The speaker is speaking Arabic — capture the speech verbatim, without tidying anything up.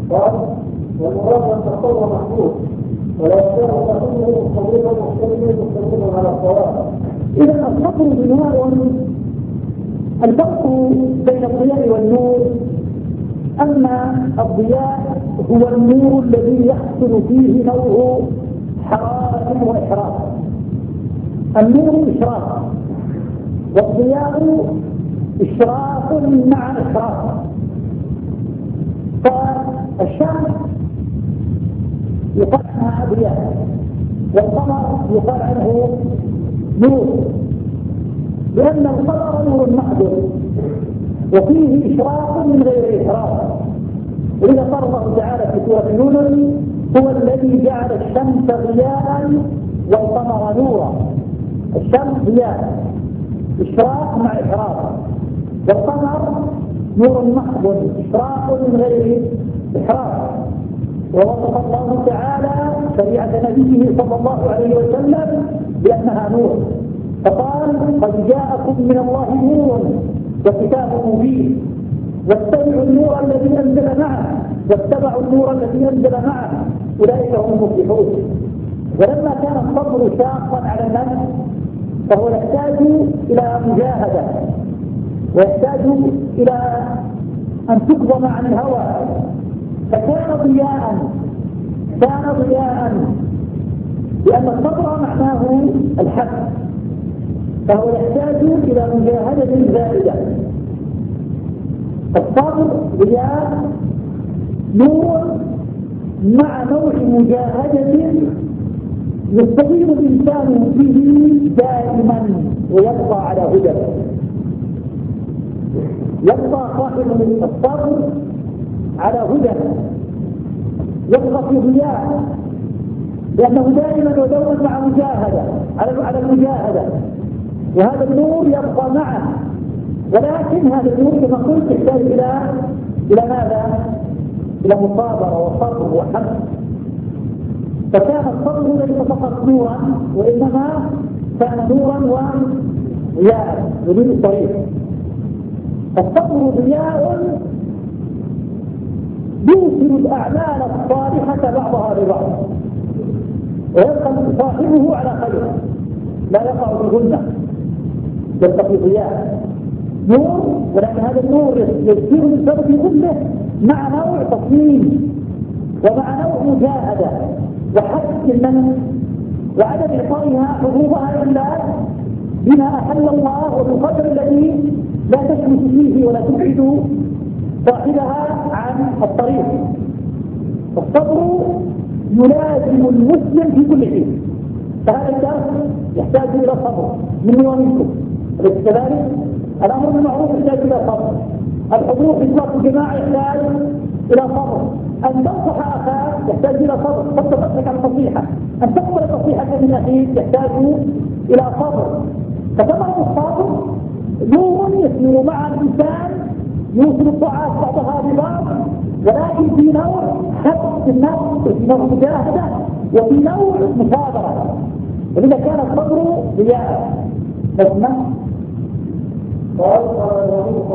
قال والمراد ان تقوى محدود ولا يكون تقوله مستمرا مستمرا مستمرا على الصواب. اذا الصبر بناء الفرق بين الضياء والنور. اما الضياء هو النور الذي يحصل فيه نوع حرارة وإحراق. النور إشراق والضياء إشراق مع إحراق. فالشمس يقال عنها ضياء والقمر يقال عنه نور، لأن القمر نور محضر وفيه إشراق من غير إحراق. ولذا قال الله تعالى في سورة يونس هو الذي جعل الشمس ضياء والقمر نورا. الشمس ضياء إشراق مع إحراق، والقمر نور محض إشراق من غير إحراق. ووصف الله تعالى شريعة نبيه صلى الله عليه وسلم بأنها نور، فقال قد جاءكم من الله نور وكتاب مبين واتبعوا النور الذي أنزل معه واتبعوا النور الذي أنزل معه أولئك هم المفلحون. ولما كان الصبر شاقا على النفس فهو يحتاج إلى مجاهدة ويحتاج إلى أن تقضم عن الهوى، فكان ضياء كان ضياء لأن الصبر معناه الحق، فهو يحتاج إلى مجاهدة زائدة. الصبر ضياء نور مع نوع مجاهدة يستطيع الإنسان به دائما ويبقى على هدى. يبقى صاحب الصبر على هدى، يبقى في ضياء لأنه دائما ودوما مع مجاهدة على المجاهدة، وهذا النور يبقى معه. ولكن هذا النور كما قلت يحتاج إلى إلى ماذا؟ إلى مصابرة وصبر وحمد. فكان الصبر ليس فقط نورا وإنما كان نورا وضياء يريد الطريق. الصبر ضياء يوصل الأعمال الصالحة بعضها ببعض ويبقى صاحبه على خير لا يقع في الغنة، يبقى في ضياء نور، ولكن هذا النور يسير من سبب كله مع نوع تصميم ومع نوع مجاهدة وحث النفس وعدم إعطائها حظوظها إلا بما أحل الله وبالقدر الذي لا تشمس فيه ولا تبعد صاحبها عن الطريق. الصبر يلازم المسلم في كل حين، فهذا الدرس يحتاج إلى صبر مني ومنكم، أليس كذلك؟ الأمر بالمعروف يحتاج إلى صبر، الحضور في صلاة الجماعة يحتاج إلى صبر، أن تنصح أخاك يحتاج إلى صبر، قد تفتك عن النصيحة، أن تقبل النصيحة من أخيك يحتاج إلى صبر. فثمرة الصبر نور يسير مع الإنسان يوصل الطاعات بعضها ببعض، ولكن في نوع حفظ النفس وفي نوع مجاهدة وفي نوع مصابرة. ولذا كان الصبر ضياء. قال